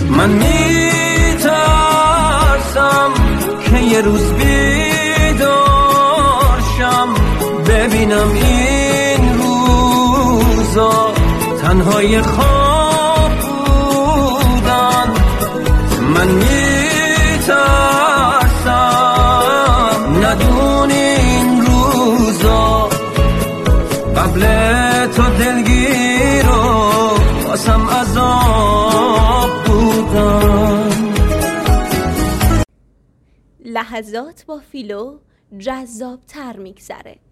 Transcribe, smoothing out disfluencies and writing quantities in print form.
من میترسم که یه روز بیدار شم ببینم این روزا تنهای خواب بودن. من میترسم ندونی این روزا قبل تو دلگیر و واسم عذاب بودن. لحظات با فیلو جذاب تر میگذره.